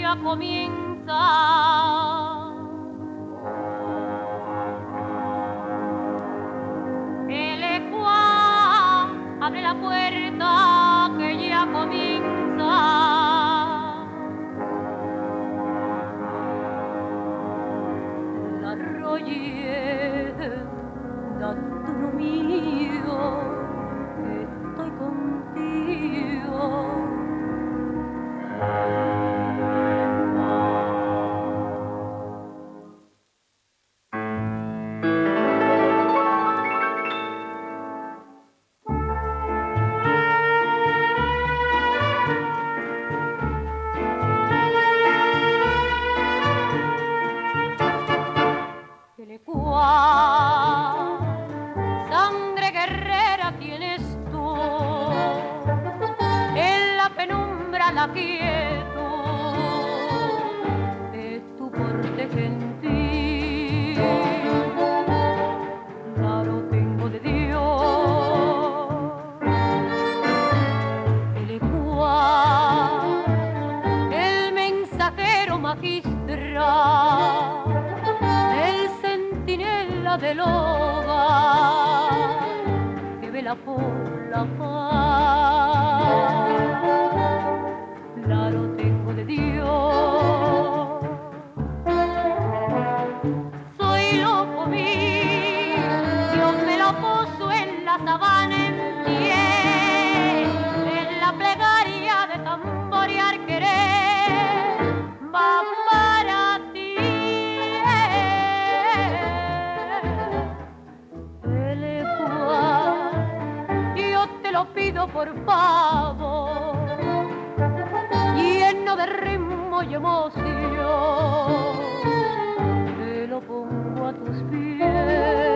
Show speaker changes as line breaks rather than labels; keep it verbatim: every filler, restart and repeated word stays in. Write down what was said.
ya comienza. El ecuá abre la puerta que ya comienza. La rollera, tú no mío, estoy contigo. Sangre guerrera tienes tú, en la penumbra la quietud es tu porte gentil. Claro tengo de Dios el ecuá, el mensajero magistral, el centinela del hogar que vela por la paz. Claro tengo de Dios, soy loco mí, Dios me lo puso en la sabana en pie, en la plegaria de tamborear querer, va para ti. Te lo pido por favor, lleno de ritmo y emoción, te lo pongo a tus pies.